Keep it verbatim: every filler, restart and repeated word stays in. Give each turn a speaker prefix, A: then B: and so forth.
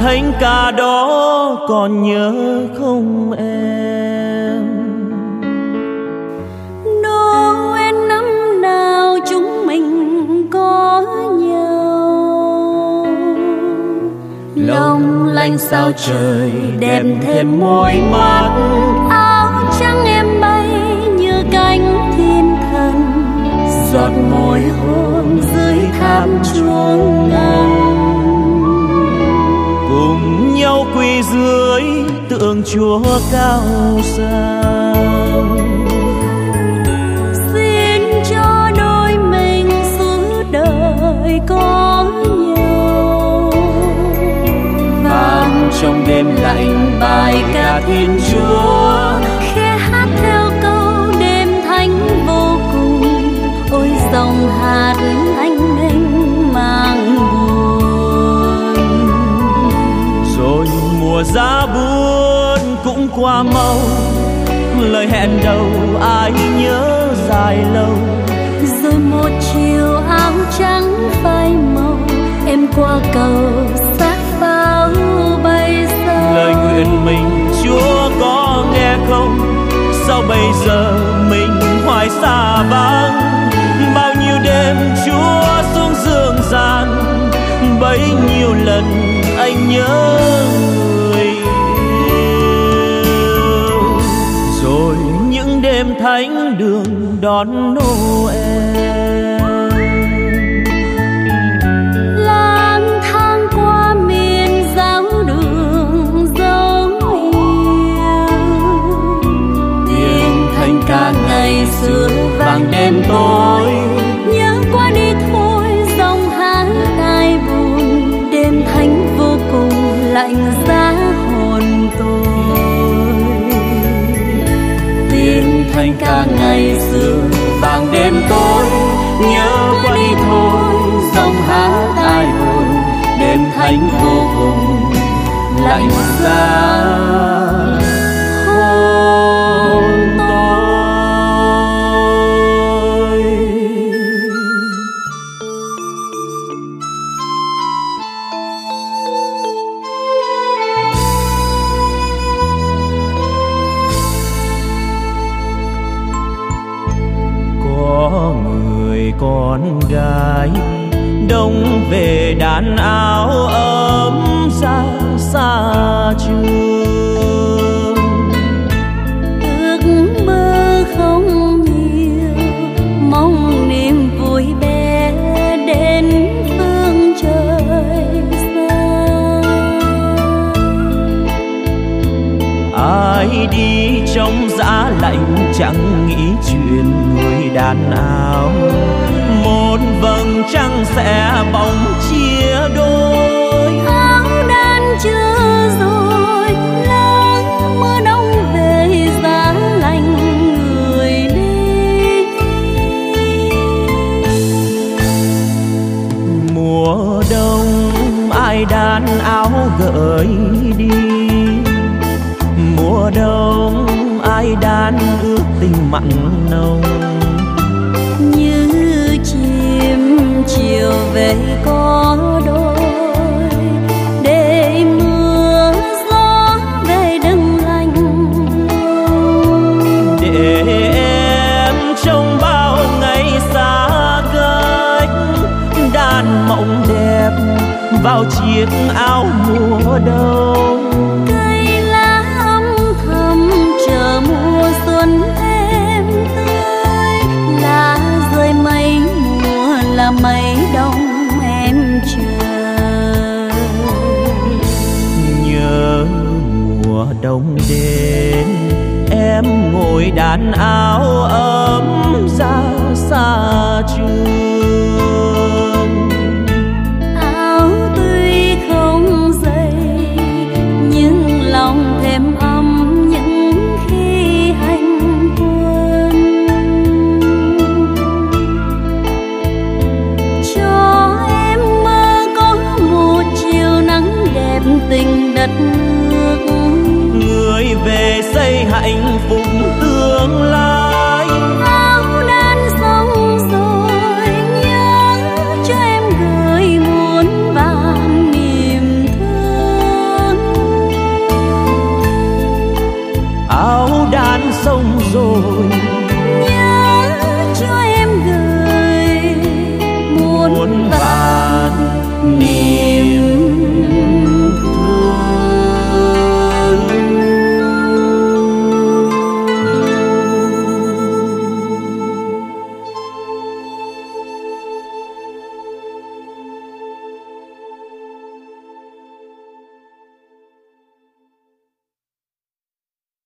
A: thánh ca đó còn nhớ không em?
B: Noel năm nào chúng mình có nhau, long lanh sao trời đẹp thêm môi mắt. Áo trắng em bay như cánh thiên thần, giọt môi hôn dưới tháp chuông ngân.
A: Cùng nhau quỳ dưới tượng Chúa cao sang,
B: xin cho đôi mình suốt đời có nhau.
A: Vang trong đêm lạnh bài ca Thiên Chúa,
B: khẽ hát theo câu đêm thánh vô cùng. Ôi dòng hạt anh mênh mang buồn,
A: rồi mùa giá buồn cũng qua mau. Lời hẹn đầu ai nhớ dài lâu,
B: rồi một chiều áo trắng phai màu, em qua cầu xác pháo bay xa.
A: lời nguyện mình Chúa có nghe không? Sao bây giờ mình hoài xa vắng? Bao nhiêu đêm Chúa xuống dương gian, bấy nhiêu lần anh nhớ người yêu. Rồi những đêm thánh đường đón Noel,
B: lang thang qua miền giáo đường dấu yêu.
A: tiếng thanh ca ngày xưa vang đêm tối.
B: Nhớ qua đi thôi dòng hát ai buồn, đêm thánh vô cùng lạnh giá hồn tôi.
A: Tiếng thanh ca ngày xưa vang đêm tối. Nhớ qua đi thôi dòng hát ai buồn, đêm thánh vô cùng lạnh giá hồn tôi. Có người con gái đông về đàn áo ấm ra xa trường.
B: Ước mơ không nhiều, mong niềm vui bé đến phương trời xa.
A: Ai đi trong giá lạnh chẳng nghĩ chuyện người đàn áo. Một vầng trăng sẽ bóng chia đôi.
B: Áo đan chưa rồi lớn mưa đông về giá lạnh người đi.
A: Mùa đông ai đan áo gợi đi. Mùa đông ai đan ước tình mặn nồng.
B: Như chim chiều về có đôi, để mưa gió về đừng lạnh.
A: Để em trong bao ngày xa cách, đan mộng đẹp vào chiếc áo mùa đông.
B: Cây lá âm thầm chờ mùa xuân êm tươi, lá rơi mấy mùa là mấy đông em chờ.
A: Nhớ mùa đông đến em ngồi đàn áo ấm ra xa trường.
B: Áo tuy không dày nhưng lòng thêm ấm những khi hành quân. Cho em mơ có một chiều nắng đẹp tình đất nước,
A: người về xây hạnh phúc tương lai.